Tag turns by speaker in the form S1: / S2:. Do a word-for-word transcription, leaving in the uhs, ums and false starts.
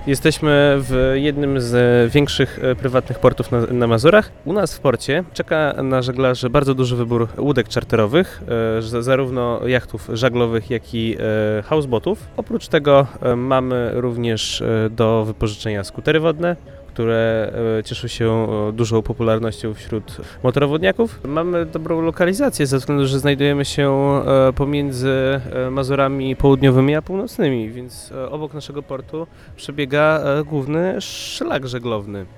S1: Jesteśmy w jednym z większych e, prywatnych portów na, na Mazurach. U nas w porcie czeka na żeglarzy bardzo duży wybór łódek czarterowych, e, z- zarówno jachtów żaglowych, jak i e, houseboatów. Oprócz tego e, mamy również e, do wypożyczenia skutery wodne, które e, cieszą się e, dużą popularnością wśród motorowodniaków. Mamy dobrą lokalizację ze względu, że znajdujemy się e, pomiędzy e, Mazurami południowymi a północnymi, więc e, obok naszego portu przebiega e, główny szlak żeglowny.